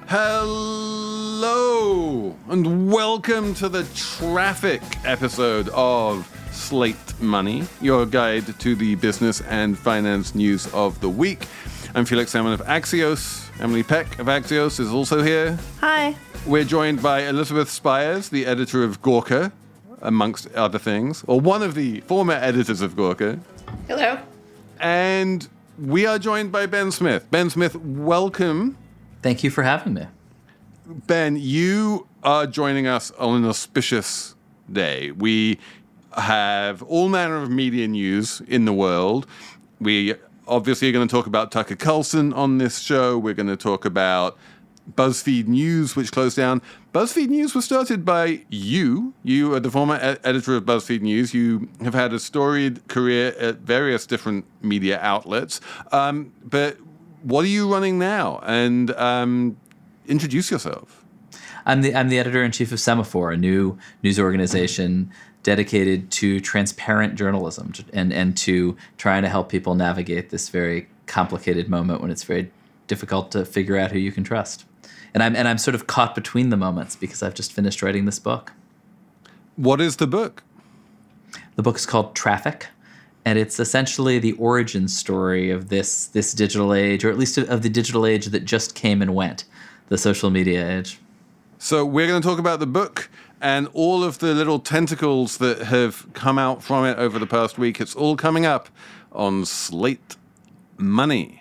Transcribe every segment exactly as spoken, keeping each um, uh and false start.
Hello, and welcome to the traffic episode of Slate Money, your guide to the business and finance news of the week. I'm Felix Salmon of Axios. Emily Peck of Axios is also here. Hi. We're joined by Elizabeth Spires, the editor of Gawker, amongst other things, or one of the former editors of Gawker. Hello. And we are joined by Ben Smith. Ben Smith, welcome. Thank you for having me. Ben, you are joining us on an auspicious day. We have all manner of media news in the world. We obviously are going to talk about Tucker Carlson on this show. We're going to talk about BuzzFeed News, which closed down. BuzzFeed News was started by you. You are the former e- editor of BuzzFeed News. You have had a storied career at various different media outlets. Um, but what are you running now? And um, introduce yourself. I'm the I'm the editor-in-chief of Semaphore, a new news organization dedicated to transparent journalism and, and to trying to help people navigate this very complicated moment when it's very difficult to figure out who you can trust. And I'm and I'm sort of caught between the moments because I've just finished writing this book. What is the book? The book is called Traffic, and it's essentially the origin story of this this digital age, or at least of the digital age that just came and went, the social media age. So we're going to talk about the book and all of the little tentacles that have come out from it over the past week. It's all coming up on Slate Money.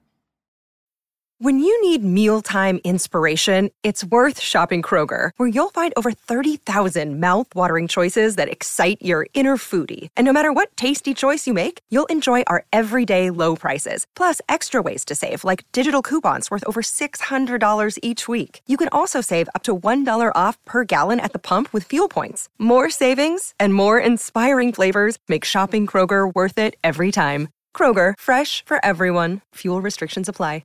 When you need mealtime inspiration, it's worth shopping Kroger, where you'll find over thirty thousand mouth-watering choices that excite your inner foodie. And no matter what tasty choice you make, you'll enjoy our everyday low prices, plus extra ways to save, like digital coupons worth over six hundred dollars each week. You can also save up to one dollar off per gallon at the pump with fuel points. More savings and more inspiring flavors make shopping Kroger worth it every time. Kroger, fresh for everyone. Fuel restrictions apply.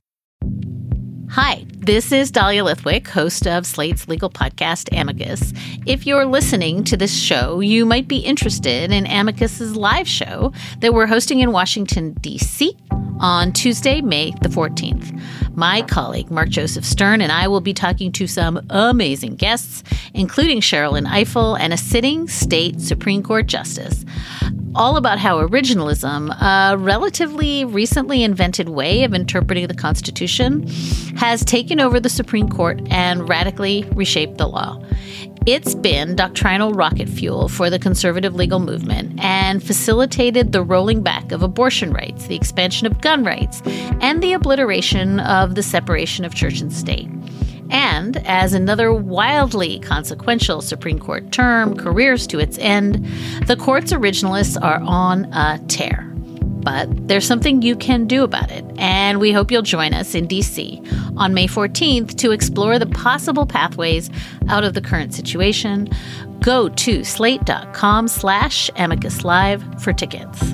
Hi, this is Dahlia Lithwick, host of Slate's legal podcast, Amicus. If you're listening to this show, you might be interested in Amicus's live show that we're hosting in Washington, D C on Tuesday, May the fourteenth. My colleague, Mark Joseph Stern, and I will be talking to some amazing guests, including Sherrilyn Ifill and a sitting state Supreme Court justice, all about how originalism, a relatively recently invented way of interpreting the Constitution, has taken over the Supreme Court and radically reshaped the law. It's been doctrinal rocket fuel for the conservative legal movement and facilitated the rolling back of abortion rights, the expansion of gun rights, and the obliteration of the separation of church and state. And as another wildly consequential Supreme Court term careers to its end, the court's originalists are on a tear. But there's something you can do about it, and we hope you'll join us in D C on May fourteenth to explore the possible pathways out of the current situation. Go to slate.com slash amicus live for tickets.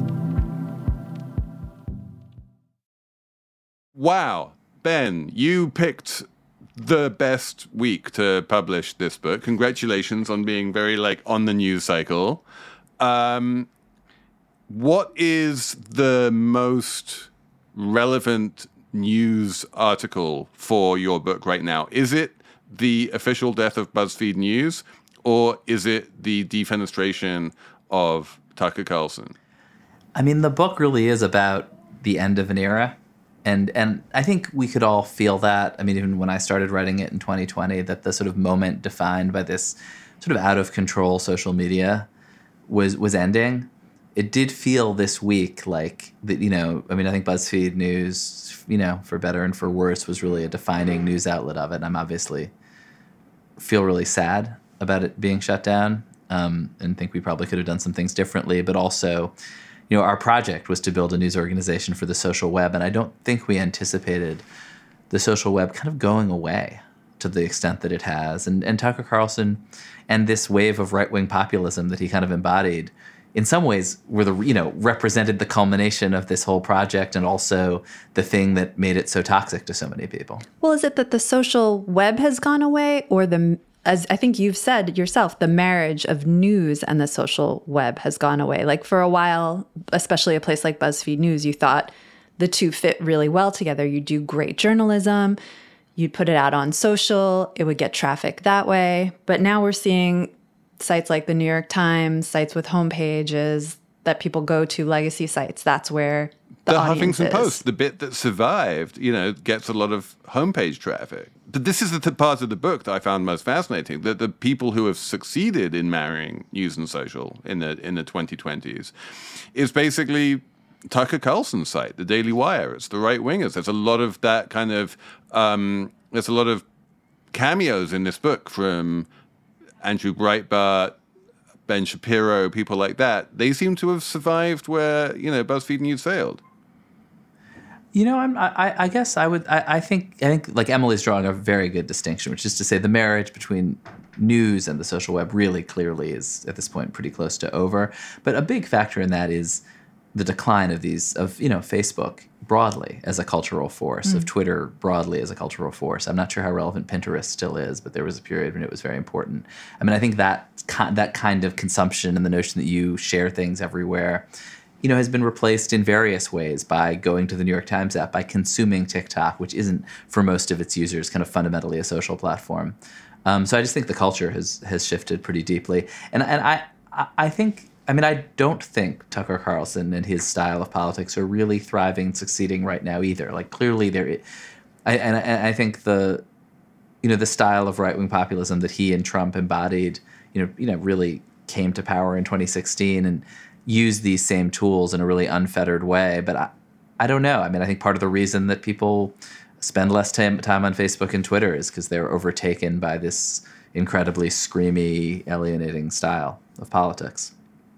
Wow. Ben, you picked the best week to publish this book. Congratulations on being very, like, on the news cycle. Um... What is the most relevant news article for your book right now? Is it the official death of BuzzFeed News, or is it the defenestration of Tucker Carlson? I mean, the book really is about the end of an era. And and I think we could all feel that. I mean, even when I started writing it in twenty twenty, that the sort of moment defined by this sort of out of control social media was was ending. It did feel this week like that, you know, I mean, I think BuzzFeed News, you know, for better and for worse, was really a defining news outlet of it. And I'm obviously feel really sad about it being shut down, um, and think we probably could have done some things differently. But also, you know, our project was to build a news organization for the social web. And I don't think we anticipated the social web kind of going away to the extent that it has. And, and Tucker Carlson and this wave of right-wing populism that he kind of embodied in some ways were the, you know, represented the culmination of this whole project and also the thing that made it so toxic to so many people. Well, is it that the social web has gone away, or the, as I think you've said yourself, the marriage of news and the social web has gone away? Like for a while, especially a place like BuzzFeed News, you thought the two fit really well together. You do great journalism. you'd put it out on social, it would get traffic that way. But now we're seeing sites like the New York Times, sites with homepages that people go to, legacy sites. That's where the, the audience Huffington is. Post, the bit that survived, you know, gets a lot of homepage traffic. But this is the th- part of the book that I found most fascinating, that the people who have succeeded in marrying news and social in the in the twenty twenties is basically Tucker Carlson's site, the Daily Wire. It's the right wingers. There's a lot of that kind of um, there's a lot of cameos in this book from Andrew Breitbart, Ben Shapiro, people like that. They seem to have survived where, you know, BuzzFeed News failed. You know, I'm, I, I guess I would. I, I think. I think, like Emily's drawing a very good distinction, which is to say, the marriage between news and the social web really clearly is at this point pretty close to over. But a big factor in that is the decline of these, of you know, Facebook broadly as a cultural force, mm. of Twitter broadly as a cultural force. I'm not sure how relevant Pinterest still is, but there was a period when it was very important. I mean, I think that that kind of consumption and the notion that you share things everywhere, you know, has been replaced in various ways by going to the New York Times app, by consuming TikTok, which isn't for most of its users kind of fundamentally a social platform. Um, so I just think the culture has has shifted pretty deeply, and and I I think. I mean, I don't think Tucker Carlson and his style of politics are really thriving, succeeding right now either. Like, clearly, there, I, and I, I think the, you know, the style of right wing populism that he and Trump embodied, you know, you know, really came to power in twenty sixteen and used these same tools in a really unfettered way. But I, I don't know. I mean, I think part of the reason that people spend less time time on Facebook and Twitter is because they're overtaken by this incredibly screamy, alienating style of politics.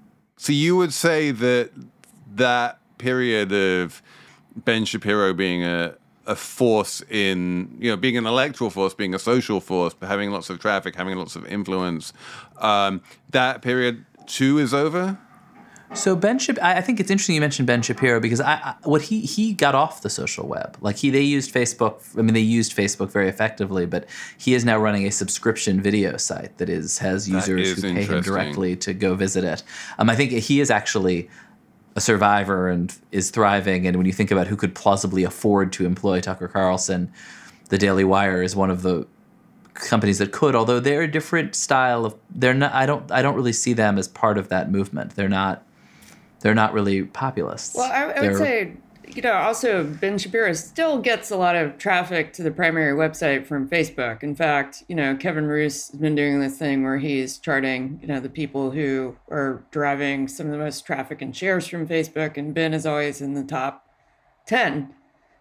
So you would say that that period of Ben Shapiro being a, a force in, you know, being an electoral force, being a social force, but having lots of traffic, having lots of influence, um, that period too is over? So Ben Shapiro, I think it's interesting you mentioned Ben Shapiro because I, I what he he got off the social web. Like he they used Facebook. I mean, they used Facebook very effectively, but he is now running a subscription video site that is has users who pay him directly to go visit it. Um, I think he is actually a survivor and is thriving. And when you think about who could plausibly afford to employ Tucker Carlson, the Daily Wire is one of the companies that could. Although they're a different style of. They're not. I don't. I don't really see them as part of that movement. They're not. They're not really populists. Well, I, I would say, you know, also Ben Shapiro still gets a lot of traffic to the primary website from Facebook. In fact, you know, Kevin Roose has been doing this thing where he's charting, you know, the people who are driving some of the most traffic and shares from Facebook, and Ben is always in the top ten.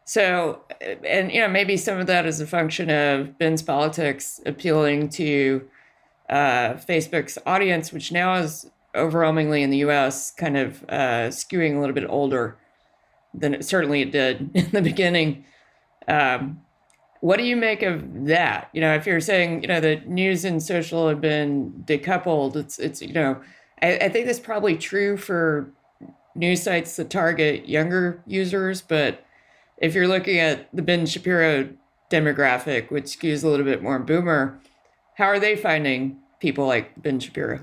So, and, you know, maybe some of that is a function of Ben's politics appealing to uh, Facebook's audience, which now is overwhelmingly in the U S kind of uh, skewing a little bit older than it certainly it did in the beginning. Um, what do you make of that? You know, if you're saying, you know, that news and social have been decoupled, it's, it's you know, I, I think that's probably true for news sites that target younger users. But if you're looking at the Ben Shapiro demographic, which skews a little bit more boomer, how are they finding people like Ben Shapiro?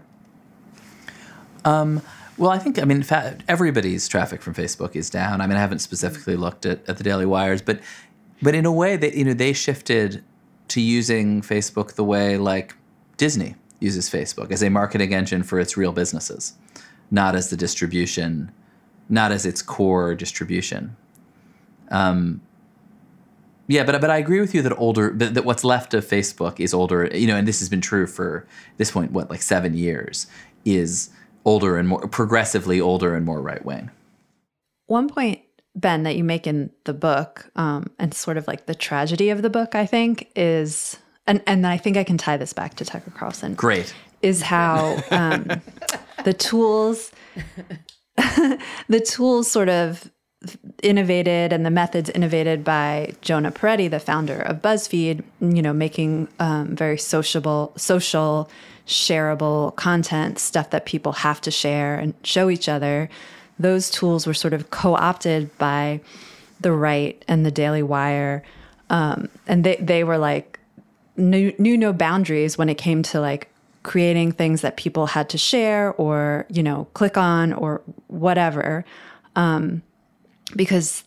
Um, well, I think, I mean, in fact, everybody's traffic from Facebook is down. I mean, I haven't specifically looked at, at the Daily Wires, but but in a way that, you know, they shifted to using Facebook the way like Disney uses Facebook, as a marketing engine for its real businesses, not as the distribution, not as its core distribution. Um, yeah, but but I agree with you that older that, that what's left of Facebook is older, you know, and this has been true for at this point, what, like seven years, is older and more progressively older and more right wing. One point, Ben, that you make in the book, um, and sort of like the tragedy of the book, I think, is, and, and I think I can tie this back to Tucker Carlson. Great. Is how um, the tools, the tools sort of innovated and the methods innovated by Jonah Peretti, the founder of BuzzFeed, you know, making um, very sociable, social, shareable content, stuff that people have to share and show each other. Those tools were sort of co-opted by the right and the Daily Wire. Um, and they, they were like, knew, knew no boundaries when it came to like creating things that people had to share or, you know, click on or whatever. Um, because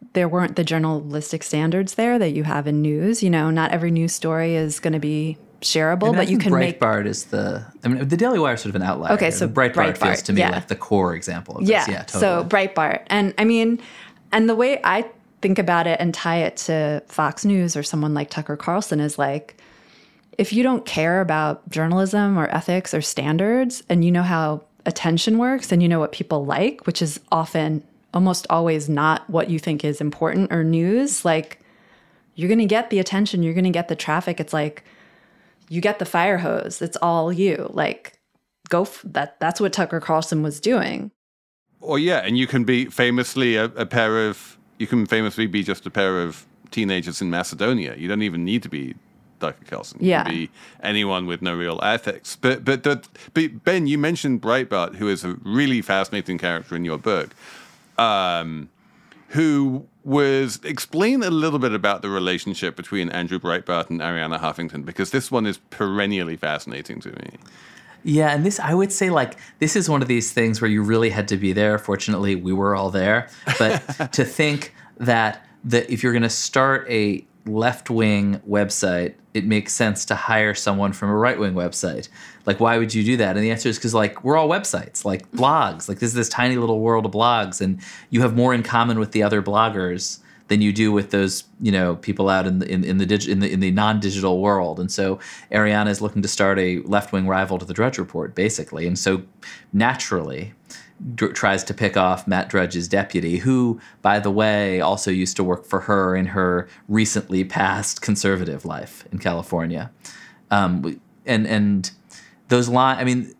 there weren't the journalistic standards there that you have in news. You know, not every news story is going to be shareable, I mean, but I you think can make. Breitbart is the. I mean, the Daily Wire is sort of an outlier. Okay, so Breitbart, Breitbart, feels to me yeah. like the core example of Yeah, this. Yeah, totally. so Breitbart. And I mean, and the way I think about it and tie it to Fox News or someone like Tucker Carlson is like, if you don't care about journalism or ethics or standards, and you know how attention works and you know what people like, which is often almost always not what you think is important or news, like you're going to get the attention, you're going to get the traffic. It's like you get the fire hose. It's all you. Like go f- that that's what Tucker Carlson was doing. Or yeah, and you can be famously a, a pair of you can famously be just a pair of teenagers in Macedonia. You don't even need to be Tucker Carlson. You Yeah. can be anyone with no real ethics. But but the, but Ben, you mentioned Breitbart, who is a really fascinating character in your book, um, who was explain a little bit about the relationship between Andrew Breitbart and Arianna Huffington, because this one is perennially fascinating to me. Yeah, and this, I would say, like, this is one of these things where you really had to be there. Fortunately, we were all there. But to think that, that if you're going to start a left-wing website, it makes sense to hire someone from a right-wing website. Like, why would you do that? And the answer is because, like, we're all websites, like blogs. Like, this is this tiny little world of blogs, and you have more in common with the other bloggers than you do with those, you know, people out in the in, in the dig, in the in the non-digital world. And so Arianna is looking to start a left-wing rival to the Drudge Report, basically. And so naturally d- tries to pick off Matt Drudge's deputy, who, by the way, also used to work for her in her recently passed conservative life in California. Um, and and those lines, I mean,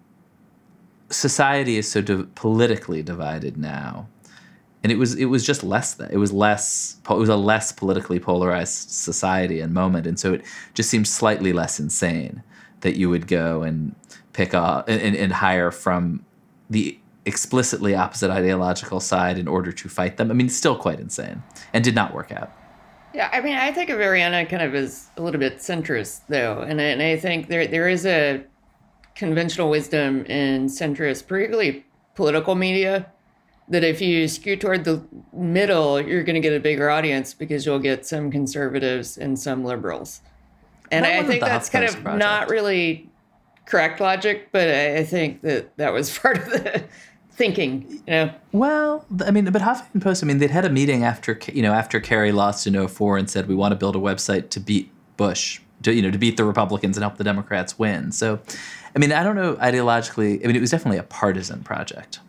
society is so di- politically divided now. And it was it was just less that it was less it was a less politically polarized society and moment, and so it just seemed slightly less insane that you would go and pick up and, and hire from the explicitly opposite ideological side in order to fight them. I mean, it's still quite insane and did not work out. Yeah, I mean, I think of Arianna kind of as a little bit centrist, though, and I, and I think there there is a conventional wisdom in centrist, particularly political media, that if you skew toward the middle, you're going to get a bigger audience because you'll get some conservatives and some liberals. And That I wasn't think the that's kind HuffPost of project. not really correct logic, but I I think that that was part of the thinking, you know. Well, I mean, but Huffington Post, I mean, they'd had a meeting after, you know, after Kerry lost in oh four and said, we want to build a website to beat Bush, to, you know, to beat the Republicans and help the Democrats win. So, I mean, I don't know ideologically, I mean, it was definitely a partisan project.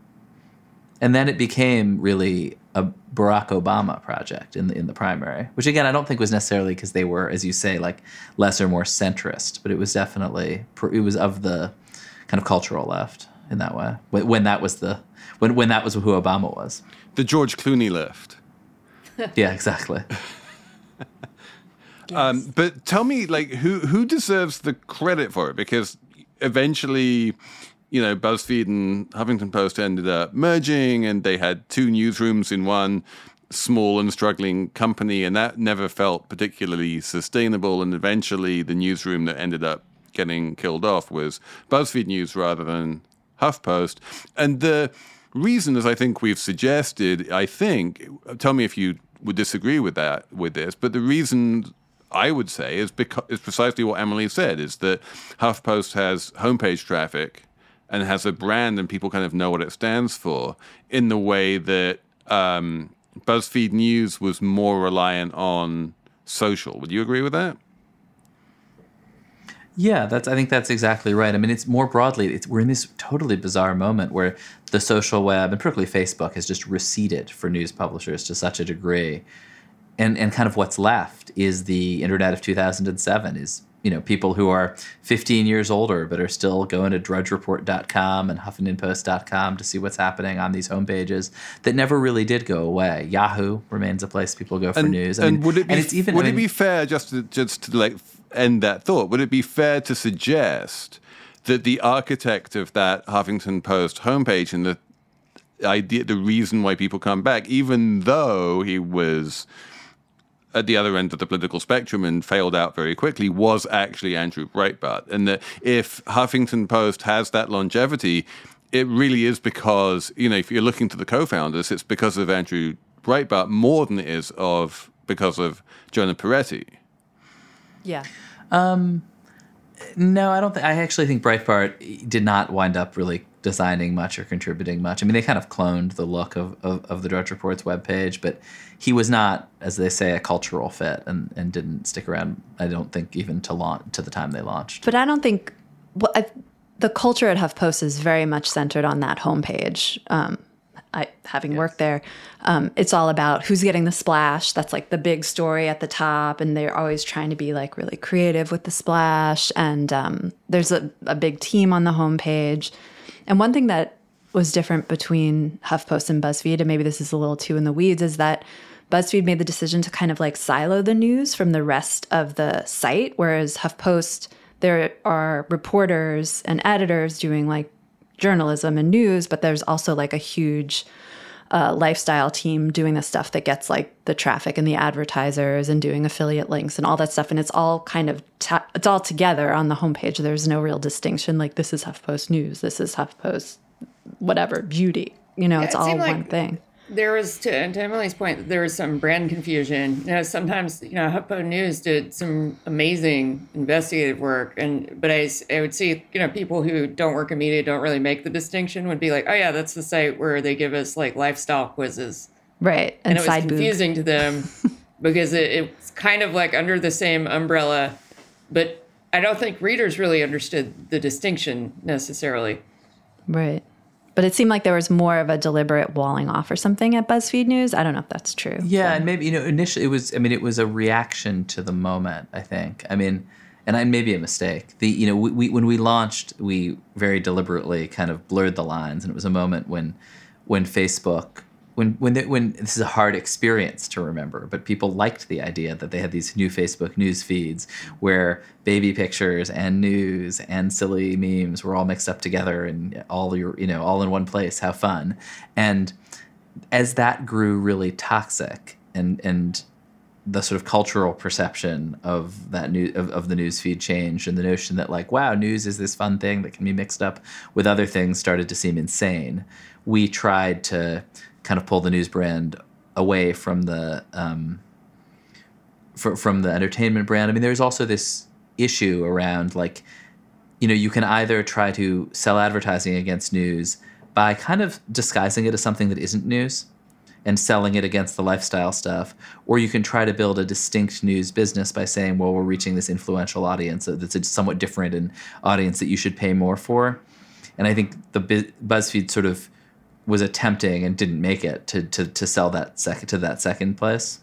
And then it became really a Barack Obama project in the, in the primary, which, again, I don't think was necessarily because they were, as you say, like less or more centrist, but it was definitely, it was of the kind of cultural left in that way, when, when that was the, when, when that was who Obama was. The George Clooney lift. Yeah, exactly. Um, but tell me, like, who who deserves the credit for it? Because eventually, you know, BuzzFeed and Huffington Post ended up merging, and they had two newsrooms in one small and struggling company, and that never felt particularly sustainable. And eventually, the newsroom that ended up getting killed off was BuzzFeed News rather than HuffPost. And the reason, as I think we've suggested, I think, tell me if you would disagree with that, with this, but the reason I would say is because is precisely what Emily said, is that HuffPost has homepage traffic and has a brand, and people kind of know what it stands for, in the way that um, BuzzFeed News was more reliant on social. Would you agree with that? Yeah, that's. I think that's exactly right. I mean, it's more broadly, it's, we're in this totally bizarre moment where the social web, and particularly Facebook, has just receded for news publishers to such a degree. And and kind of what's left is the internet of two thousand seven, is, you know, people who are fifteen years older but are still going to drudge report dot com and huffington post dot com to see what's happening on these homepages that never really did go away. Yahoo remains a place people go for and, news. I and mean, would it be and it's even, would I it mean, be fair, just to just to like end that thought? Would it be fair to suggest that the architect of that Huffington Post homepage and the idea, the reason why people come back, even though he was at the other end of the political spectrum and failed out very quickly, was actually Andrew Breitbart? And that if Huffington Post has that longevity, it really is because, you know, if you're looking to the co-founders, it's because of Andrew Breitbart more than it is of because of Jonah Peretti. Yeah. Um, no, I don't think. I actually think Breitbart did not wind up really designing much or contributing much. I mean, they kind of cloned the look of, of, of the Drudge Report's webpage, but he was not, as they say, a cultural fit, and, and didn't stick around. I don't think even to launch to the time they launched. But I don't think well, I, the culture at HuffPost is very much centered on that homepage. Um, I, having yes. worked there, um, it's all about who's getting the splash. That's like the big story at the top, and they're always trying to be like really creative with the splash. And um, there's a, a big team on the homepage. And one thing that was different between HuffPost and BuzzFeed, and maybe this is a little too in the weeds, is that BuzzFeed made the decision to kind of like silo the news from the rest of the site, whereas HuffPost, there are reporters and editors doing like journalism and news, but there's also like a huge uh, lifestyle team doing the stuff that gets like the traffic and the advertisers and doing affiliate links and all that stuff. And it's all kind of, ta- it's all together on the homepage. There's no real distinction. Like this is HuffPost News, this is HuffPost, whatever, beauty, you know, yeah, it's it all one like thing. There was, to, and to Emily's point, there was some brand confusion. You know, sometimes, you know, HuffPost News did some amazing investigative work, and but I, I would see, you know, people who don't work in media, don't really make the distinction, would be like, oh yeah, that's the site where they give us like lifestyle quizzes. Right, and, and it was side confusing boob. to them because it, it's kind of like under the same umbrella, but I don't think readers really understood the distinction necessarily. Right. But it seemed like there was more of a deliberate walling off or something at BuzzFeed News. I don't know if that's true. Yeah, so. And maybe, you know, initially it was, I mean, it was a reaction to the moment, I think. I mean, and I maybe a mistake. The, you know, we, we when we launched, we very deliberately kind of blurred the lines, and it was a moment when, when Facebook, when when they, when this is a hard experience to remember, but people liked the idea that they had these new Facebook news feeds where baby pictures and news and silly memes were all mixed up together and all your, you know, all in one place. How fun! And as that grew really toxic, and and the sort of cultural perception of that new of, of the news feed changed, and the notion that like, wow, news is this fun thing that can be mixed up with other things started to seem insane. We tried to kind of pull the news brand away from the um, for, from the entertainment brand. I mean, there's also this issue around like, you know, you can either try to sell advertising against news by kind of disguising it as something that isn't news and selling it against the lifestyle stuff, or you can try to build a distinct news business by saying, well, we're reaching this influential audience that's a somewhat different an audience that you should pay more for. And I think the BuzzFeed sort of was attempting and didn't make it to to to sell that second to that second place,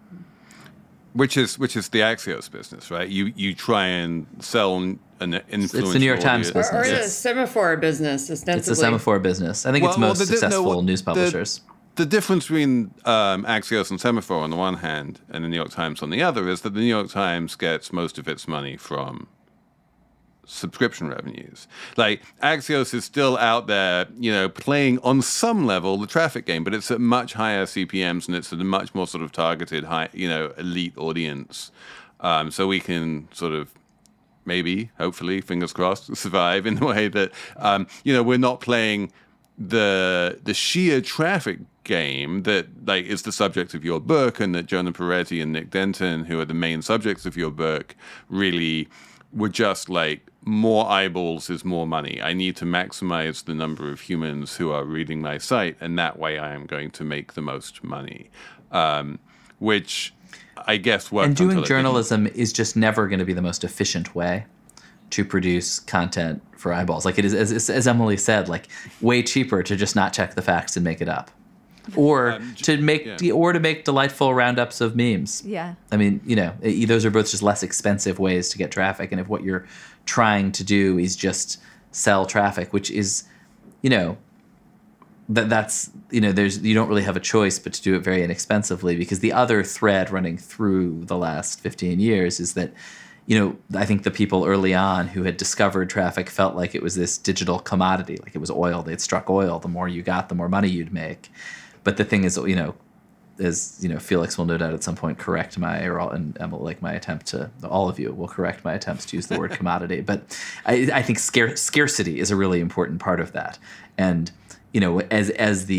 which is which is the Axios business, right? You you try and sell an influential. It's the New York Times business, or, or the Semaphore business, ostensibly. It's the Semaphore business. I think well, it's most well, the, successful no, well, news publishers. The, the difference between um, Axios and Semaphore on the one hand and the New York Times on the other is that the New York Times gets most of its money from subscription revenues. Like Axios is still out there, you know, playing on some level the traffic game, but it's at much higher C P Ms and it's at a much more sort of targeted, high, you know, elite audience. Um, so we can sort of maybe, hopefully, fingers crossed, survive in the way that um, you know, we're not playing the the sheer traffic game that like is the subject of your book, and that Jonah Peretti and Nick Denton, who are the main subjects of your book, really were just like, more eyeballs is more money. I need to maximize the number of humans who are reading my site, and that way I am going to make the most money. Um, which I guess worked. And doing journalism is just never going to be the most efficient way to produce content for eyeballs. Like it is, as, as Emily said, like way cheaper to just not check the facts and make it up. Or um, to make yeah. or to make delightful roundups of memes. Yeah. I mean, you know, those are both just less expensive ways to get traffic. And if what you're trying to do is just sell traffic, which is, you know, that that's, you know, there's you don't really have a choice but to do it very inexpensively, because the other thread running through the last fifteen years is that, you know, I think the people early on who had discovered traffic felt like it was this digital commodity, like it was oil. They'd struck oil. The more you got, the more money you'd make. But the thing is, you know, as you know, Felix will no doubt at some point correct my, or all, and Emma, like my attempt to, all of you will correct my attempts to use the word commodity. But I, I think scare, scarcity is a really important part of that. And you know, as as the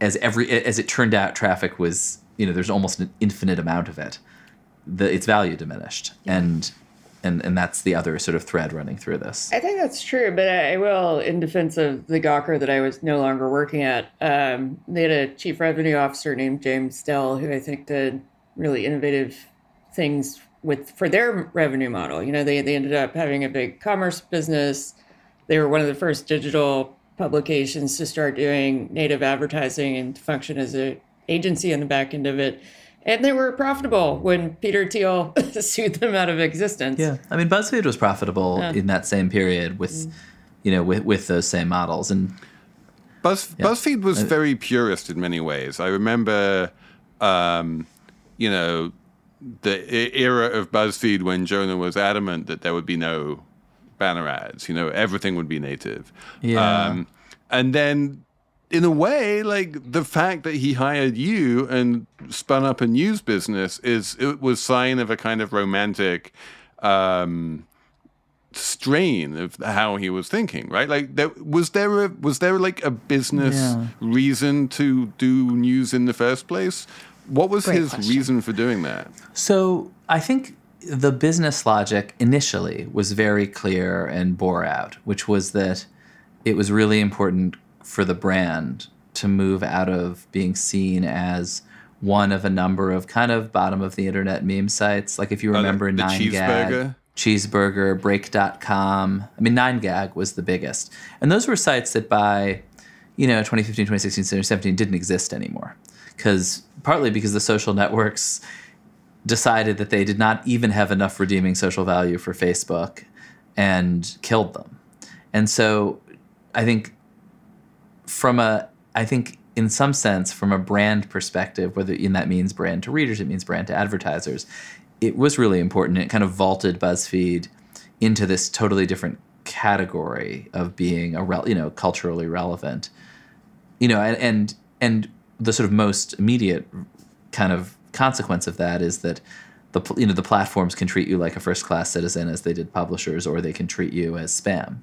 as every as it turned out, traffic was, you know, there's almost an infinite amount of it. The, its value diminished, yeah. and and and that's the other sort of thread running through this. I think that's true, but I will, in defense of the Gawker that I was no longer working at, um, they had a chief revenue officer named James Dell, who I think did really innovative things with for their revenue model. You know, they they ended up having a big commerce business. They were one of the first digital publications to start doing native advertising and to function as an agency on the back end of it. And they were profitable when Peter Thiel sued them out of existence. Yeah, I mean, BuzzFeed was profitable yeah. in that same period with, mm. you know, with, with those same models. And Buzz, yeah. BuzzFeed was very purist in many ways. I remember, um, you know, the era of BuzzFeed when Jonah was adamant that there would be no banner ads. You know, everything would be native. Yeah. Um, and then, in a way, like the fact that he hired you and spun up a news business is it was sign of a kind of romantic um, strain of how he was thinking, right? Like, there, was there a was there like a business yeah. reason to do news in the first place? What was Great his question. reason for doing that? So I think the business logic initially was very clear and bore out, which was that it was really important for the brand to move out of being seen as one of a number of kind of bottom of the internet meme sites. Like if you remember uh, the, the nine gag, Cheeseburger. Cheeseburger, Break dot com. I mean, nine gag was the biggest. And those were sites that by, you know, twenty fifteen, twenty sixteen, twenty seventeen didn't exist anymore. Because partly because the social networks decided that they did not even have enough redeeming social value for Facebook and killed them. And so I think from a, I think in some sense, from a brand perspective, whether in that means brand to readers, it means brand to advertisers, it was really important. It kind of vaulted BuzzFeed into this totally different category of being a, you know, culturally relevant, you know, and, and, and the sort of most immediate kind of consequence of that is that the, you know, the platforms can treat you like a first-class citizen as they did publishers, or they can treat you as spam.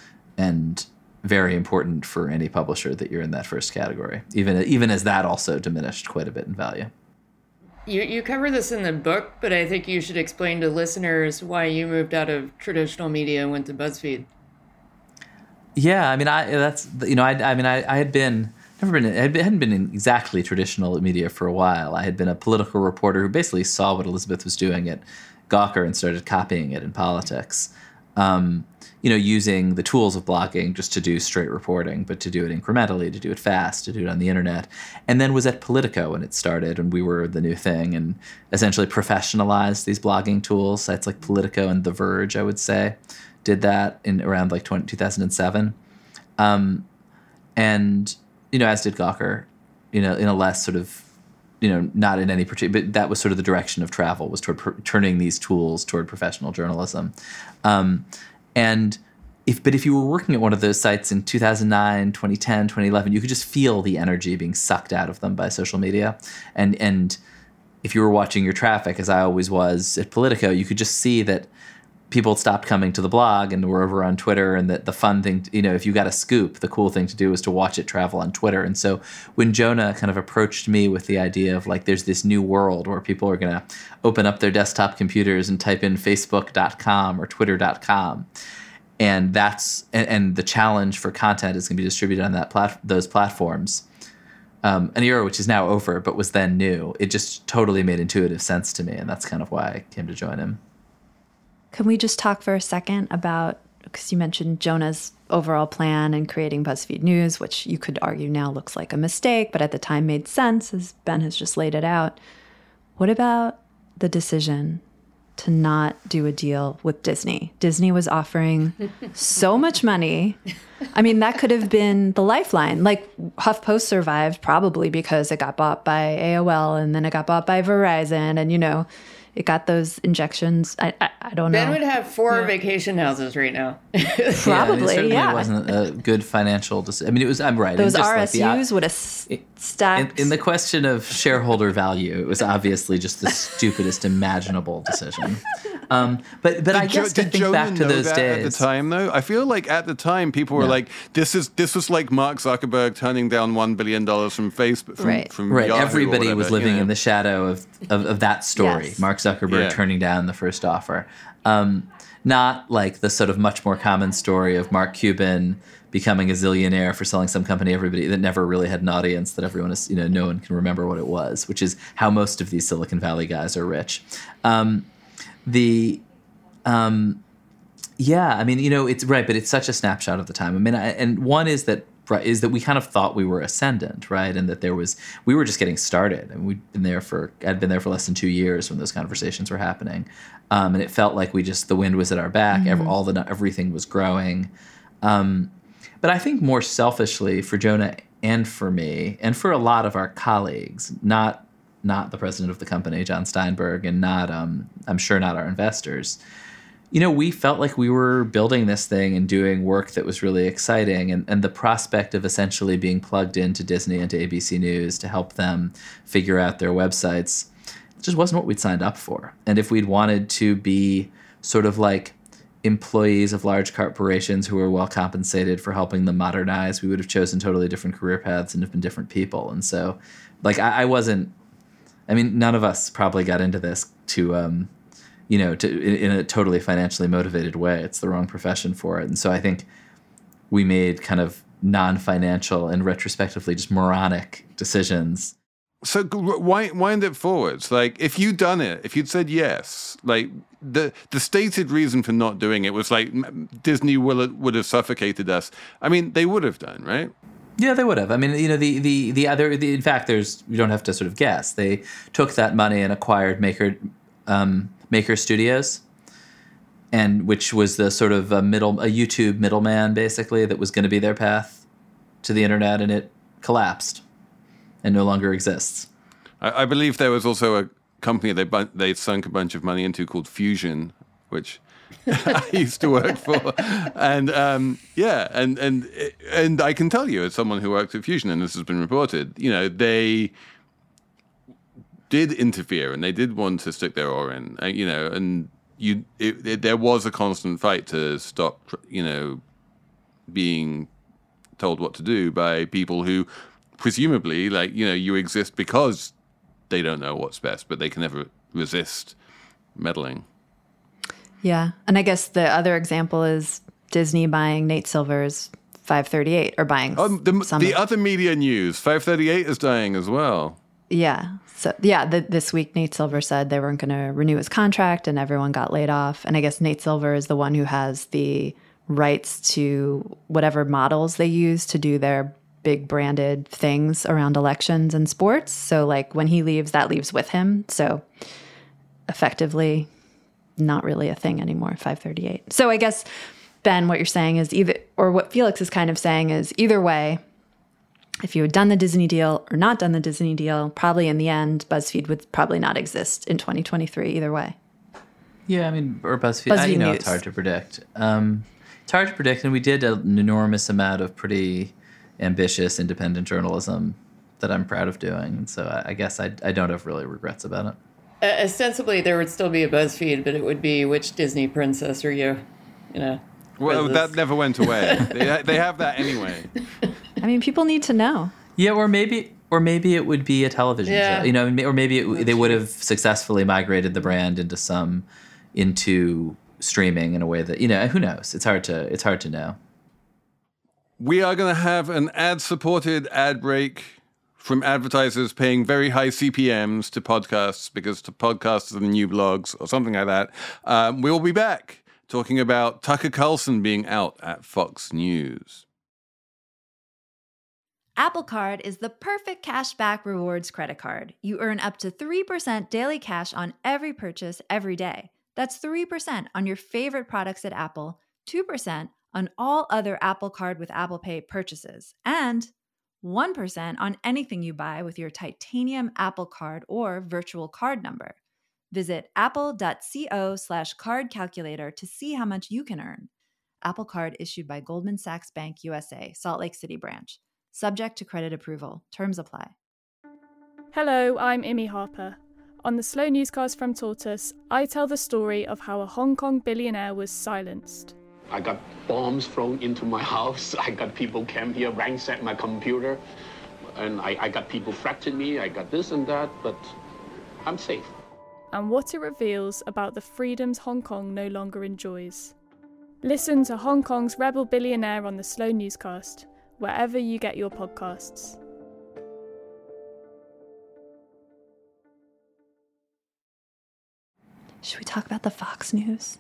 And very important for any publisher that you're in that first category, even even as that also diminished quite a bit in value. You you cover this in the book, but I think you should explain to listeners why you moved out of traditional media and went to BuzzFeed. Yeah, I mean, I that's you know, I I mean, I, I had been never been I hadn't been in exactly traditional media for a while. I had been a political reporter who basically saw what Elizabeth was doing at Gawker and started copying it in politics. Um, you know, using the tools of blogging just to do straight reporting, but to do it incrementally, to do it fast, to do it on the internet. And then was at Politico when it started, and we were the new thing, and essentially professionalized these blogging tools. Sites like Politico and The Verge, I would say, did that in around like two thousand seven. Um, and, you know, as did Gawker, you know, in a less sort of, you know, not in any particular, but that was sort of the direction of travel, was toward pr- turning these tools toward professional journalism. Um, and if, but if you were working at one of those sites in two thousand nine, twenty ten, twenty eleven, you could just feel the energy being sucked out of them by social media. And, and if you were watching your traffic, as I always was at Politico, you could just see that people stopped coming to the blog and were over on Twitter, and that the fun thing, to, you know, if you got a scoop, the cool thing to do was to watch it travel on Twitter. And so when Jonah kind of approached me with the idea of like, there's this new world where people are going to open up their desktop computers and type in facebook dot com or twitter dot com. And that's, and, and the challenge for content is going to be distributed on that plat- those platforms. Um, an era which is now over, but was then new. It just totally made intuitive sense to me. And that's kind of why I came to join him. Can we just talk for a second about, because you mentioned Jonah's overall plan in creating BuzzFeed News, which you could argue now looks like a mistake, but at the time made sense, as Ben has just laid it out. What about the decision to not do a deal with Disney? Disney was offering so much money. I mean, that could have been the lifeline. Like, HuffPost survived probably because it got bought by A O L, and then it got bought by Verizon, and, you know, it got those injections. I I, I don't Ben know. would have four vacation houses right now. Probably, yeah. I mean, certainly yeah. It wasn't a good financial decision. I mean, it was. I'm right. Those just R like S the out- Us would have s- stacked. In, in the question of shareholder value, it was obviously just the stupidest imaginable decision. Um, but but I Did Jo- guess to did think Jonah back to know those that days at the time, though? I feel like at the time people were No. like, "This is this was like Mark Zuckerberg turning down one billion dollars from Facebook." From, Right. from Right, Yahoo or everybody whatever, was you living know? in the shadow of, of, of that story. Yes. Mark Zuckerberg Yeah. turning down the first offer. Um, not like the sort of much more common story of Mark Cuban becoming a zillionaire for selling some company everybody that never really had an audience, that everyone is, you know, no one can remember what it was, which is how most of these Silicon Valley guys are rich. Um, the um, yeah, I mean, you know, it's right, but it's such a snapshot of the time. I mean, I, and one is that right, is that we kind of thought we were ascendant, right, and that there was we were just getting started, and we'd been there for I'd been there for less than two years when those conversations were happening, um, and it felt like we just the wind was at our back, mm-hmm. every, all the everything was growing, um, but I think more selfishly for Jonah and for me and for a lot of our colleagues, not not the president of the company, John Steinberg, and not um, I'm sure not our investors. You know, we felt like we were building this thing and doing work that was really exciting. And, and the prospect of essentially being plugged into Disney and to A B C News to help them figure out their websites just wasn't what we'd signed up for. And if we'd wanted to be sort of like employees of large corporations who were well compensated for helping them modernize, we would have chosen totally different career paths and have been different people. And so, like, I, I wasn't, I mean, none of us probably got into this to, um, you know, to, in, in a totally financially motivated way. It's the wrong profession for it. And so I think we made kind of non-financial and retrospectively just moronic decisions. So why wind it forwards? Like, if you'd done it, if you'd said yes, like the the stated reason for not doing it was like Disney will would have suffocated us. I mean, they would have done, right? Yeah, they would have. I mean, you know, the the the other, the, in fact, there's you don't have to sort of guess. They took that money and acquired Maker. Um, Maker Studios, and which was the sort of a middle, a YouTube middleman, basically, that was going to be their path to the internet, and it collapsed and no longer exists. I, I believe there was also a company they bu- they sunk a bunch of money into called Fusion, which I used to work for, and um, yeah, and and and I can tell you, as someone who worked at Fusion, and this has been reported, you know, they did interfere and they did want to stick their oar in, you know, and you it, it, there was a constant fight to stop, you know, being told what to do by people who presumably, like, you know, you exist because they don't know what's best, but they can never resist meddling. Yeah. And I guess the other example is Disney buying Nate Silver's five thirty-eight or buying Oh, the, some the of- other media news, five thirty-eight is dying as well. Yeah. So, yeah, the, this week Nate Silver said they weren't going to renew his contract and everyone got laid off. And I guess Nate Silver is the one who has the rights to whatever models they use to do their big branded things around elections and sports. So, like, when he leaves, that leaves with him. So, effectively, not really a thing anymore, five thirty-eight. So, I guess, Ben, what you're saying is either, or what Felix is kind of saying is either way, if you had done the Disney deal or not done the Disney deal, probably in the end, BuzzFeed would probably not exist in twenty twenty-three either way. Yeah, I mean, or BuzzFeed. BuzzFeed I, you know, News. it's hard to predict. Um, it's hard to predict, and we did an enormous amount of pretty ambitious independent journalism that I'm proud of doing, and so I, I guess I, I don't have really regrets about it. Uh, ostensibly, there would still be a BuzzFeed, but it would be which Disney princess are you? You know. Well, Princess. that never went away. they, they have that anyway. I mean, people need to know. Yeah, or maybe, or maybe it would be a television Yeah. show. You know, or maybe it, they would have successfully migrated the brand into some, into streaming in a way that, you know, who knows? It's hard to, it's hard to know. We are going to have an ad-supported ad break from advertisers paying very high C P Ms to podcasts because to podcasts are the new blogs or something like that. Um, we'll be back talking about Tucker Carlson being out at Fox News. Apple Card is the perfect cashback rewards credit card. You earn up to three percent daily cash on every purchase every day. That's three percent on your favorite products at Apple, two percent on all other Apple Card with Apple Pay purchases, and one percent on anything you buy with your titanium Apple Card or virtual card number. Visit apple.co slash card calculator to see how much you can earn. Apple Card issued by Goldman Sachs Bank U S A, Salt Lake City branch. Subject to credit approval. Terms apply. Hello, I'm Imi Harper. On the Slow Newscast from Tortoise, I tell the story of how a Hong Kong billionaire was silenced. I got bombs thrown into my house. I got people came here, ransacked my computer. And I, I got people threatening me. I got this and that, but I'm safe. And what it reveals about the freedoms Hong Kong no longer enjoys. Listen to Hong Kong's rebel billionaire on the Slow Newscast, wherever you get your podcasts. Should we talk about the Fox News?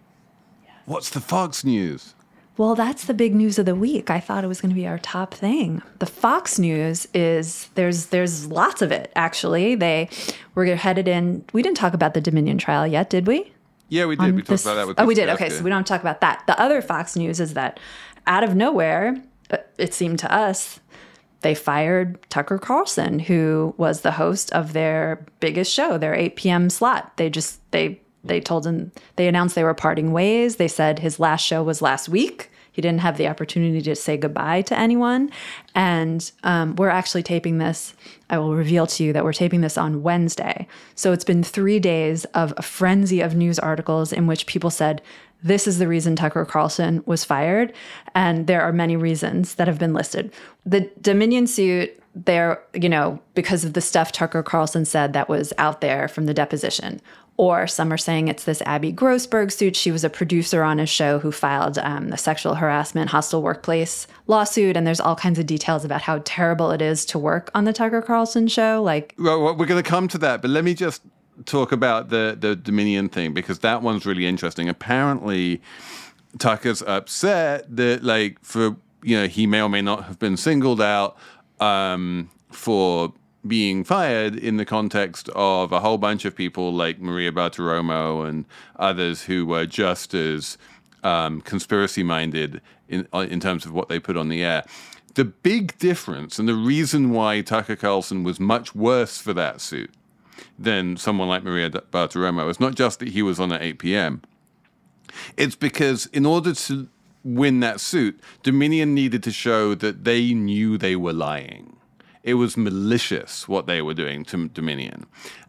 What's the Fox News? Well, that's the big news of the week. I thought it was going to be our top thing. The Fox News is, there's there's lots of it, actually. They were headed in, we didn't talk about the Dominion trial yet, did we? Yeah, we did. On We talked this- about that with Oh, we Peter did. Okay, Kafka. so we don't have to talk about that. The other Fox News is that out of nowhere, uh, it seemed to us, they fired Tucker Carlson, who was the host of their biggest show, their eight p.m. slot. They just, they they told him, they announced they were parting ways. They said his last show was last week. He didn't have the opportunity to say goodbye to anyone. And um, we're actually taping this. I will reveal to you that we're taping this on Wednesday. So it's been three days of a frenzy of news articles in which people said, this is the reason Tucker Carlson was fired. And there are many reasons that have been listed. The Dominion suit, there, you know, because of the stuff Tucker Carlson said that was out there from the deposition. Or some are saying it's this Abby Grossberg suit. She was a producer on a show who filed um, the sexual harassment, hostile workplace lawsuit. And there's all kinds of details about how terrible it is to work on the Tucker Carlson show. Like, Well, well, we're going to come to that, but let me just talk about the, the Dominion thing, because that one's really interesting. Apparently, Tucker's upset that, like, for, you know, he may or may not have been singled out um, for being fired in the context of a whole bunch of people like Maria Bartiromo and others who were just as um, conspiracy-minded in in terms of what they put on the air. The big difference, and the reason why Tucker Carlson was much worse for that suit than someone like Maria Bartiromo, is not just that he was on at eight p.m. It's because in order to win that suit, Dominion needed to show that they knew they were lying. It was malicious what they were doing to Dominion.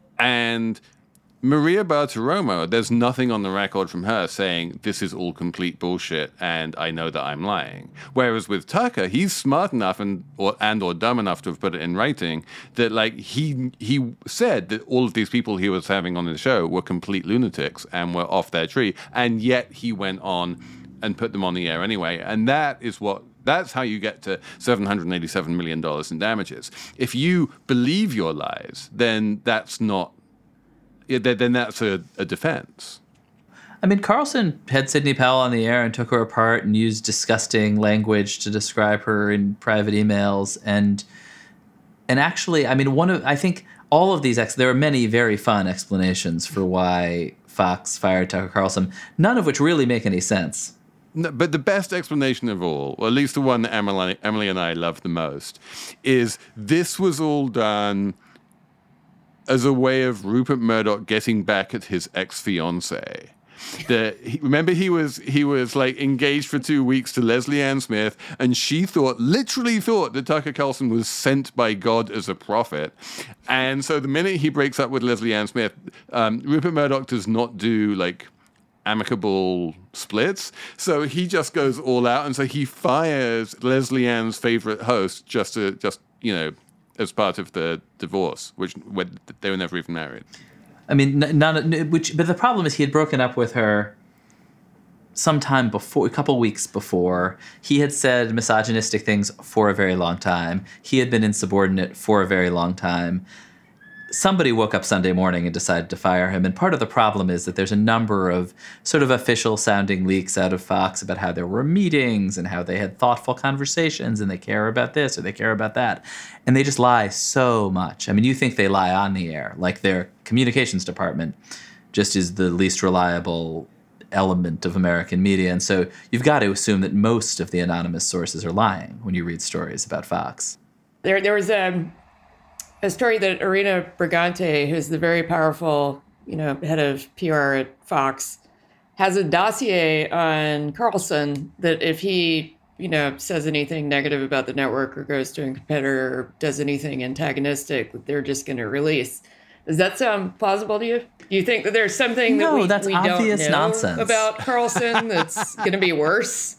And Maria Bartiromo, there's nothing on the record from her saying this is all complete bullshit and I know that I'm lying. Whereas with Tucker, he's smart enough and or and or dumb enough to have put it in writing that, like, he he said that all of these people he was having on the show were complete lunatics and were off their tree, and yet he went on and put them on the air anyway. And that is what That's how you get to seven hundred eighty-seven million dollars in damages. If you believe your lies, then that's not, then that's a, a defense. I mean, Carlson had Sidney Powell on the air and took her apart and used disgusting language to describe her in private emails. And and actually, I mean, one of I think all of these, ex- there are many very fun explanations for why Fox fired Tucker Carlson, none of which really make any sense. No, but the best explanation of all, or at least the one that Emily, Emily and I love the most, is this was all done as a way of Rupert Murdoch getting back at his ex-fiancée. The, he, remember, he was he was like engaged for two weeks to Leslie Ann Smith, and she thought, literally thought, that Tucker Carlson was sent by God as a prophet. And so the minute he breaks up with Leslie Ann Smith, um, Rupert Murdoch does not do like amicable splits, so he just goes all out, and so he fires Leslie Ann's favorite host just to just you know as part of the divorce, which when they were never even married. I mean, none. Which, but the problem is he had broken up with her sometime before, a couple weeks before. He had said misogynistic things for a very long time. He had been insubordinate for a very long time. Somebody woke up Sunday morning and decided to fire him. And part of the problem is that there's a number of sort of official sounding leaks out of Fox about how there were meetings and how they had thoughtful conversations and they care about this or they care about that. And they just lie so much. I mean, you think they lie on the air, like their communications department just is the least reliable element of American media. And so you've got to assume that most of the anonymous sources are lying when you read stories about Fox. There, there was a... a story that Irina Brigante, who's the very powerful you know, head of P R at Fox, has a dossier on Carlson that if he, you know, says anything negative about the network or goes to a competitor or does anything antagonistic, that they're just going to release. Does that sound plausible to you? Do you think that there's something no, that we, that's we don't obvious know nonsense. about Carlson that's going to be worse?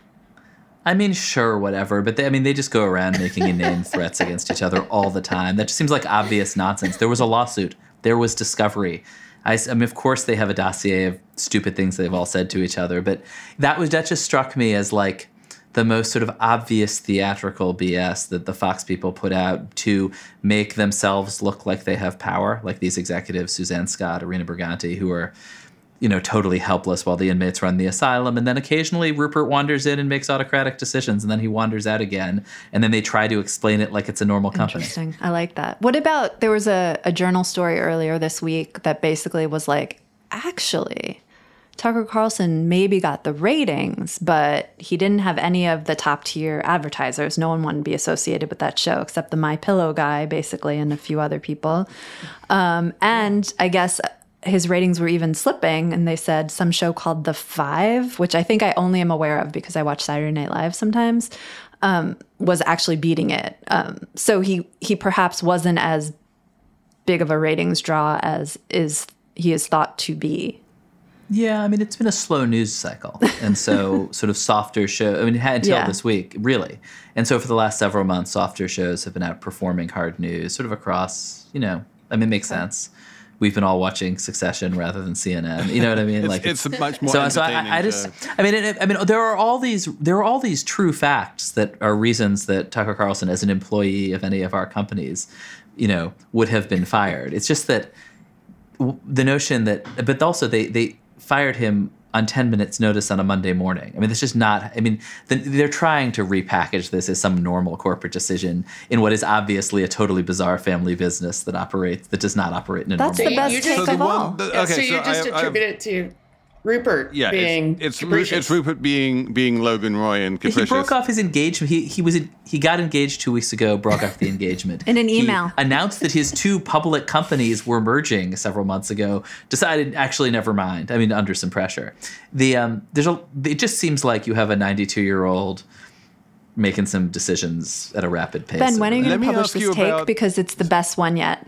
I mean, sure, whatever. But they, I mean, they just go around making inane threats against each other all the time. That just seems like obvious nonsense. There was a lawsuit. There was discovery. I, I mean, of course, they have a dossier of stupid things they've all said to each other. But that was that just struck me as like the most sort of obvious theatrical B S that the Fox people put out to make themselves look like they have power, like these executives, Suzanne Scott, Irina Briganti, who are, you know, totally helpless while the inmates run the asylum. And then occasionally Rupert wanders in and makes autocratic decisions, and then he wanders out again. And then they try to explain it like it's a normal company. Interesting. I like that. What about, there was a, a journal story earlier this week that basically was like, actually, Tucker Carlson maybe got the ratings, but he didn't have any of the top tier advertisers. No one wanted to be associated with that show except the My Pillow guy, basically, and a few other people. Um, and I guess his ratings were even slipping, and they said some show called The Five, which I think I only am aware of because I watch Saturday Night Live sometimes, um, was actually beating it. Um, so he he perhaps wasn't as big of a ratings draw as is he is thought to be. Yeah, I mean, it's been a slow news cycle. And so sort of softer show, I mean, it had until Yeah. this week, really. And so for the last several months, softer shows have been outperforming hard news sort of across, you know, I mean, it makes sense. We've been all watching Succession rather than C N N. You know what I mean? It's, Like it's a much more so, entertaining so I, I just, show. I mean, it, I mean, there are all these, there are all these true facts that are reasons that Tucker Carlson, as an employee of any of our companies, you know, would have been fired. It's just that w- the notion that, but also they they fired him on ten minutes notice on a Monday morning. I mean, it's just not, I mean, the, they're trying to repackage this as some normal corporate decision in what is obviously a totally bizarre family business that operates, that does not operate in a That's normal the way. best You take just- So of the all. one, the, Yeah, okay, so you so just I, I have, attribute it to Rupert yeah, being it's it's, Ru- capricious. it's Rupert being being Logan Roy and He capricious. broke off his engagement. He he was he got engaged two weeks ago. Broke off the engagement In an He email. announced that his two public companies were merging several months ago. Decided actually never mind. I mean, under some pressure. The um there's a it just seems like you have a ninety-two year old making some decisions at a rapid pace. Ben, when are you Let going me to publish ask this you take? about- Because it's the best one yet.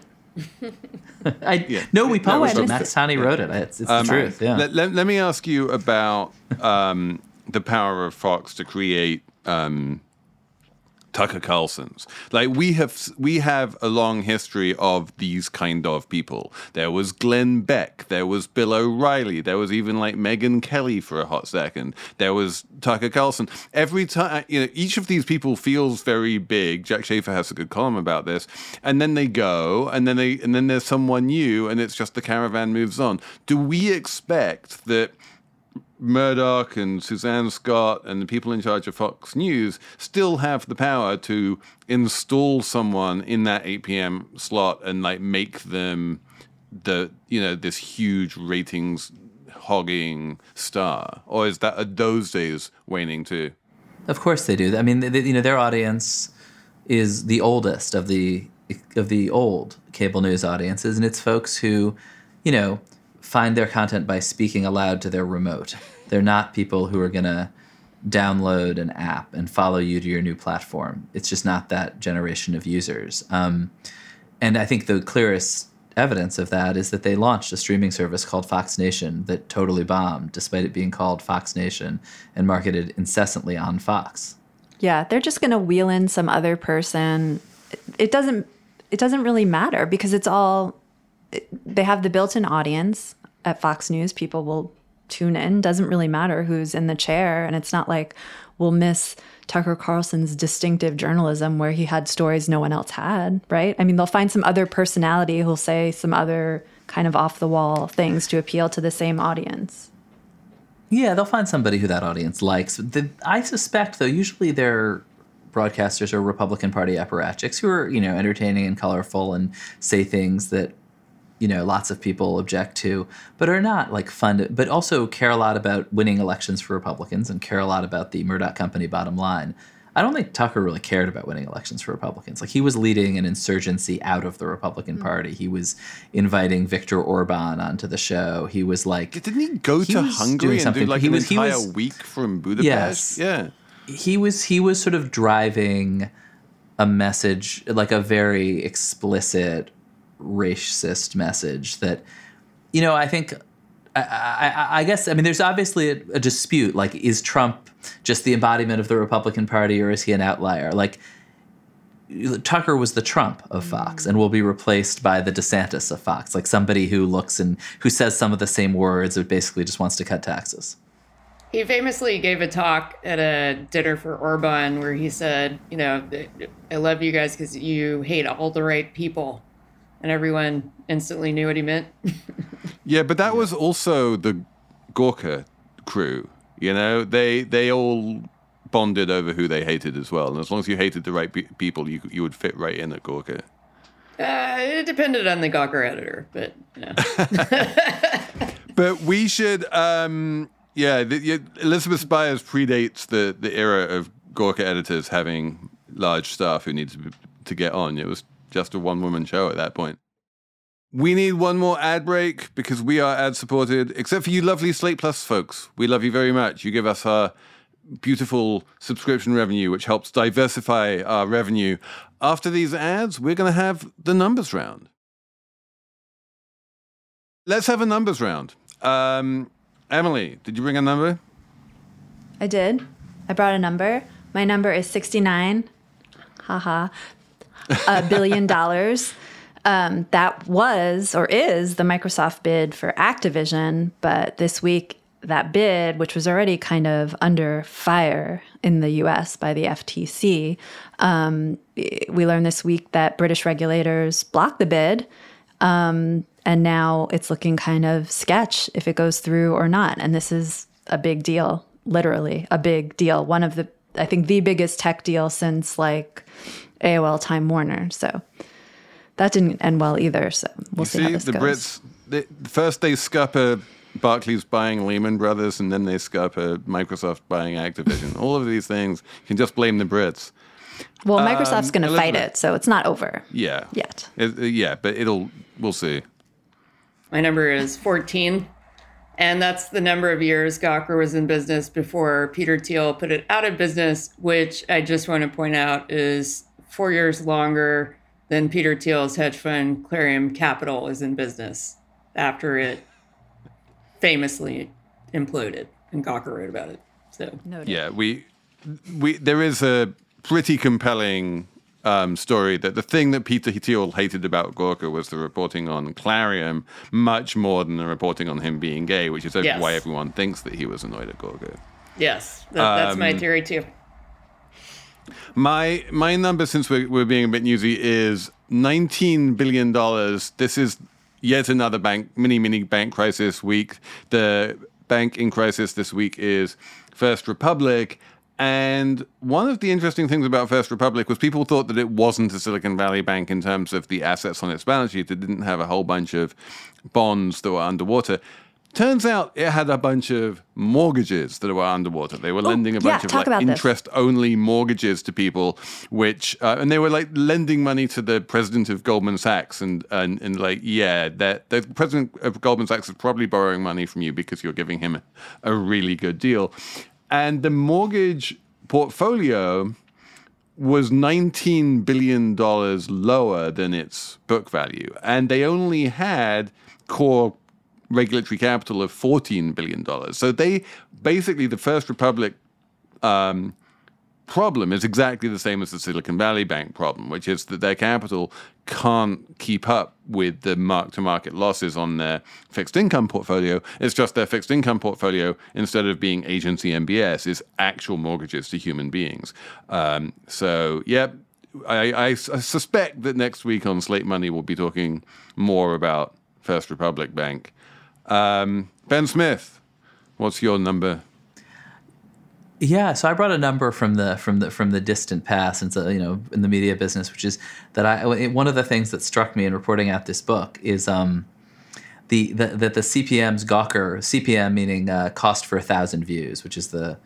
I, Yeah. No, we No, published I it. missed Matt Tani wrote it. It's, it's the truth. Yeah. Let, let, let me ask you about um, the power of Fox to create um, Tucker Carlson's. Like we have, we have a long history of these kind of people. There was Glenn Beck. There was Bill O'Reilly. There was even like Megyn Kelly for a hot second. There was Tucker Carlson. Every time, you know, each of these people feels very big. Jack Schaefer has a good column about this. And then they go, and then they, and then there's someone new, and it's just the caravan moves on. Do we expect that Murdoch and Suzanne Scott and the people in charge of Fox News still have the power to install someone in that eight p.m. slot and like make them the, you know, this huge ratings hogging star? Or is that, are those days waning too? Of course they do. I mean, they, you know, their audience is the oldest of the of the old cable news audiences, and it's folks who, you know, find their content by speaking aloud to their remote. They're not people who are going to download an app and follow you to your new platform. It's just not that generation of users. Um, and I think the clearest evidence of that is that they launched a streaming service called Fox Nation that totally bombed, despite it being called Fox Nation and marketed incessantly on Fox. Yeah, they're just going to wheel in some other person. It doesn't it doesn't really matter because it's all they have the built-in audience at Fox News. People will tune in. Doesn't really matter who's in the chair, and it's not like we'll miss Tucker Carlson's distinctive journalism where he had stories no one else had, right? I mean, they'll find some other personality who'll say some other kind of off-the-wall things to appeal to the same audience. Yeah, they'll find somebody who that audience likes. The, I suspect, though, usually their broadcasters are Republican Party apparatchiks who are, you know, entertaining and colorful and say things that, you know, lots of people object to, but are not like fun, to, but also care a lot about winning elections for Republicans and care a lot about the Murdoch Company bottom line. I don't think Tucker really cared about winning elections for Republicans. Like, he was leading an insurgency out of the Republican mm. Party. He was inviting Viktor Orban onto the show. He was like, didn't he go he to Hungary and do like he an was, entire he was, week from Budapest? Yes, yeah. He was he was sort of driving a message, like a very explicit racist message that, you know, I think. I, I, I guess, I mean, there's obviously a, a dispute. Like, is Trump just the embodiment of the Republican Party, or is he an outlier? Like, Tucker was the Trump of Fox and will be replaced by the DeSantis of Fox, like somebody who looks and who says some of the same words but basically just wants to cut taxes. He famously gave a talk at a dinner for Orban where he said, you know, I love you guys because you hate all the right people. And everyone instantly knew what he meant. Yeah, but that was also the Gawker crew. You know, they they all bonded over who they hated as well. And as long as you hated the right pe- people, you you would fit right in at Gawker. Uh, it depended on the Gawker editor, but you know. But we should, um, yeah, the, yeah, Elizabeth Spiers predates the, the era of Gawker editors having large staff who needed to, to get on. It was just a one-woman show at that point. We need one more ad break because we are ad-supported, except for you lovely Slate Plus folks. We love you very much. You give us our beautiful subscription revenue, which helps diversify our revenue. After these ads, we're going to have the numbers round. Let's have a numbers round. Um, Emily, did you bring a number? I did. I brought a number. My number is sixty-nine. Haha. A billion dollars. Um, that was or is the Microsoft bid for Activision, but this week that bid, which was already kind of under fire in the U S by the F T C, um, we learned this week that British regulators blocked the bid, um, and now it's looking kind of sketch if it goes through or not. And this is a big deal, literally a big deal. One of the, I think, the biggest tech deal since like A O L Time Warner. So that didn't end well either. So we'll you see, see how this the goes. Brits. They, first they scupper Barclays buying Lehman Brothers, and then they scupper Microsoft buying Activision. All of these things, you can just blame the Brits. Well, Microsoft's Um, going to fight Elizabeth. it, so it's not over. Yeah. Yet. It, yeah, but it'll. We'll see. My number is fourteen. And that's the number of years Gawker was in business before Peter Thiel put it out of business, which I just want to point out is four years longer than Peter Thiel's hedge fund Clarion Capital is in business after it famously imploded, and Gawker wrote about it. So Noted. Yeah, we we there is a pretty compelling um, story that the thing that Peter Thiel hated about Gawker was the reporting on Clarion much more than the reporting on him being gay, which is Yes. why everyone thinks that he was annoyed at Gawker. yes, that, that's my Um, theory too. My my number, since we're, we're being a bit newsy, is nineteen billion dollars. This is yet another bank, mini, mini bank crisis week. The bank in crisis this week is First Republic. And one of the interesting things about First Republic was people thought that it wasn't a Silicon Valley bank in terms of the assets on its balance sheet. It didn't have a whole bunch of bonds that were underwater. Turns out it had a bunch of mortgages that were underwater. They were lending a yeah, bunch of talk like about this. interest-only mortgages to people, which uh, and they were like lending money to the president of Goldman Sachs, and and, and like yeah, that the president of Goldman Sachs is probably borrowing money from you because you're giving him a really good deal, and the mortgage portfolio was nineteen billion dollars lower than its book value, and they only had core regulatory capital of fourteen billion dollars. So they basically, the First Republic um, problem is exactly the same as the Silicon Valley Bank problem, which is that their capital can't keep up with the mark-to-market losses on their fixed income portfolio. It's just their fixed income portfolio, instead of being agency M B S, is actual mortgages to human beings. Um, so, yeah, I, I, I suspect that next week on Slate Money we'll be talking more about First Republic Bank. Um, Ben Smith, what's your number? Yeah, so I brought a number from the from the from the distant past, and so, you know, in the media business, which is that I one of the things that struck me in reporting out this book is um, the, the that the C P M's Gawker, C P M meaning uh, cost for a thousand views, which is the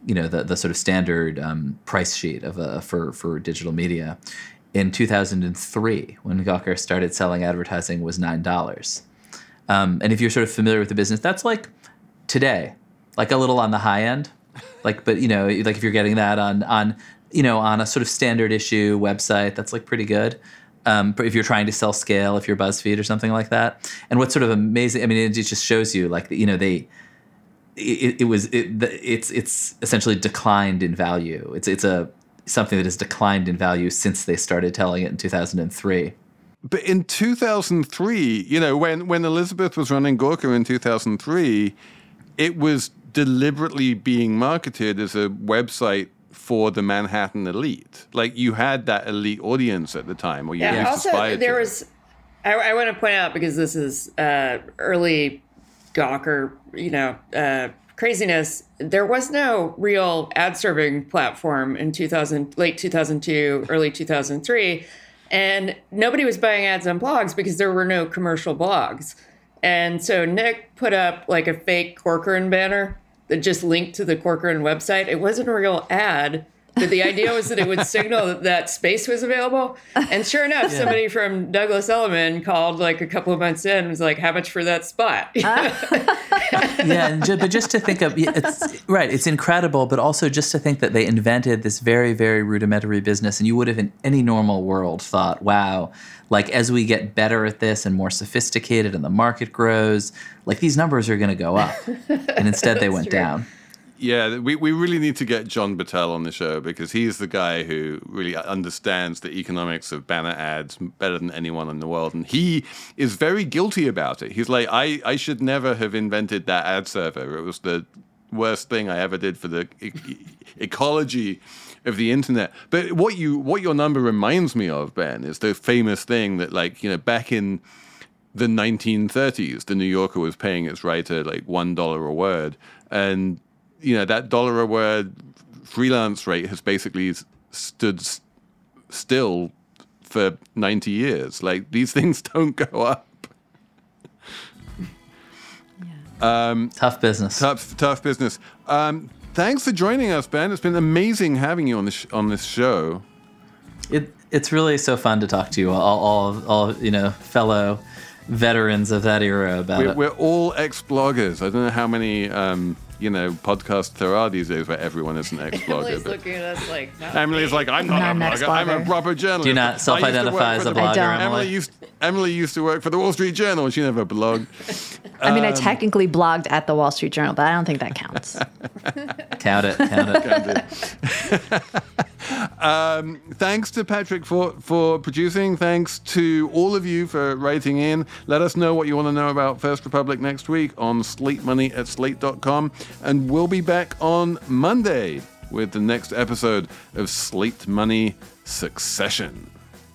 you know, the, the sort of standard um, price sheet of a, for, for digital media in two thousand three, when Gawker started selling advertising, was nine dollars. Um, and if you're sort of familiar with the business, that's like today, like a little on the high end. Like, but, you know, like if you're getting that on, on, you know, on a sort of standard issue website, that's like pretty good. Um, but if you're trying to sell scale, if you're BuzzFeed or something like that. And what's sort of amazing, I mean, it just shows you like, you know, they, it, it was, it, it's, it's essentially declined in value. It's, it's a, something that has declined in value since they started telling it in two thousand three. But in two thousand three, you know, when, when Elizabeth was running Gawker in two thousand three, it was deliberately being marketed as a website for the Manhattan elite. Like, you had that elite audience at the time, or you yeah, at least also, aspired there to. was, I, I want to point out, because this is uh, early Gawker, you know, uh, craziness, there was no real ad serving platform in two thousand, late two thousand two, early two thousand three. And nobody was buying ads on blogs because there were no commercial blogs. And so Nick put up like a fake Corcoran banner that just linked to the Corcoran website. It wasn't a real ad, but the idea was that it would signal that, that space was available. And sure enough, yeah. somebody from Douglas Elliman called like a couple of months in and was like, how much for that spot? yeah, and ju- but just to think of, it's right, it's incredible, but also just to think that they invented this very, very rudimentary business, and you would have in any normal world thought, wow, like as we get better at this and more sophisticated and the market grows, like these numbers are going to go up. And instead they went true. down. Yeah, we, we really need to get John Battelle on the show, because he's the guy who really understands the economics of banner ads better than anyone in the world. And he is very guilty about it. He's like, I, I should never have invented that ad server. It was the worst thing I ever did for the e- ecology of the internet. But what you what your number reminds me of, Ben, is the famous thing that, like, you know, back in the nineteen thirties, the New Yorker was paying its writer like one dollar a word. And you know, that dollar a word freelance rate has basically stood s- still for ninety years. Like, these things don't go up. Yeah. Um, tough business. Tough, tough business. Um, thanks for joining us, Ben. It's been amazing having you on this sh- on this show. It it's really so fun to talk to you, all, all, all you know, fellow veterans of that era about we're, it. We're all ex-bloggers. I don't know how many. Um, you know, podcasts there are these days where everyone is an ex-blogger. Emily's looking at us like, not Emily's me. like, I'm not, I'm a not blogger. an I'm a ex-blogger. proper journalist. Do you not self-identify as a the- blogger, don't. Emily? Emily used, Emily used to work for the Wall Street Journal. She never blogged. I mean, I Um, technically blogged at the Wall Street Journal, but I don't think that counts. Count it, count it. Um, thanks to Patrick for, for producing. Thanks to all of you for writing in. Let us know what you want to know about First Republic next week on slate money at slate dot com. And we'll be back on Monday with the next episode of Slate Money Succession.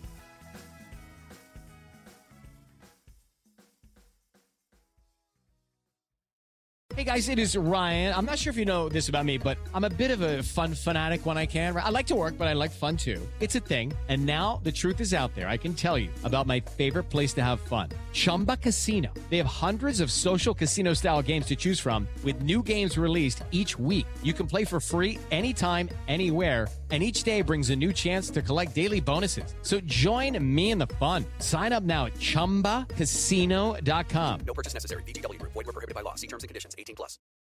Hey guys, it is Ryan. I'm not sure if you know this about me, but I'm a bit of a fun fanatic when I can. I like to work, but I like fun too. It's a thing. And now the truth is out there. I can tell you about my favorite place to have fun. Chumba Casino. They have hundreds of social casino style games to choose from with new games released each week. You can play for free anytime, anywhere. And each day brings a new chance to collect daily bonuses. So join me in the fun. Sign up now at chumba casino dot com. No purchase necessary. V G W Group. Void where prohibited by law. See terms and conditions. eighteen plus.